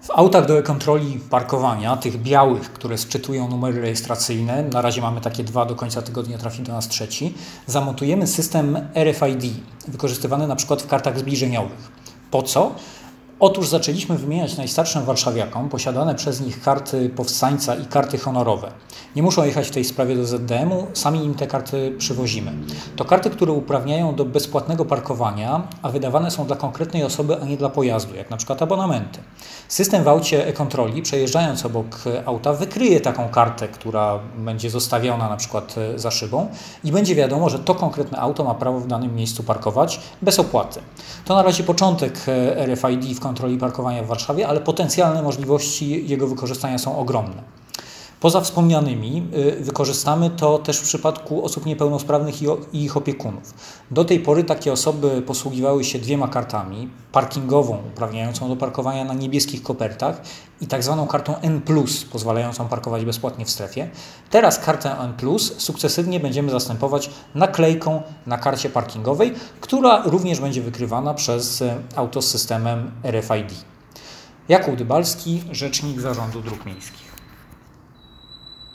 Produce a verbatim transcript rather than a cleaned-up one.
W autach do e-kontroli parkowania, tych białych, które sczytują numery rejestracyjne, na razie mamy takie dwa, do końca tygodnia trafi do nas trzeci, zamontujemy system R F I D, wykorzystywany na przykład w kartach zbliżeniowych. Po co? Otóż zaczęliśmy wymieniać najstarszym warszawiakom posiadane przez nich karty powstańca i karty honorowe. Nie muszą jechać w tej sprawie do Z D M-u, sami im te karty przywozimy. To karty, które uprawniają do bezpłatnego parkowania, a wydawane są dla konkretnej osoby, a nie dla pojazdu, jak na przykład abonamenty. System w aucie e-kontroli, przejeżdżając obok auta, wykryje taką kartę, która będzie zostawiona na przykład za szybą i będzie wiadomo, że to konkretne auto ma prawo w danym miejscu parkować bez opłaty. To na razie początek R F I D w kontroli parkowania w Warszawie, ale potencjalne możliwości jego wykorzystania są ogromne. Poza wspomnianymi wykorzystamy to też w przypadku osób niepełnosprawnych i ich opiekunów. Do tej pory takie osoby posługiwały się dwiema kartami, parkingową uprawniającą do parkowania na niebieskich kopertach i tak zwaną kartą N plus, pozwalającą parkować bezpłatnie w strefie. Teraz kartę N plus sukcesywnie będziemy zastępować naklejką na karcie parkingowej, która również będzie wykrywana przez auto z systemem R F I D. Jakub Dybalski, rzecznik Zarządu Dróg Miejskich.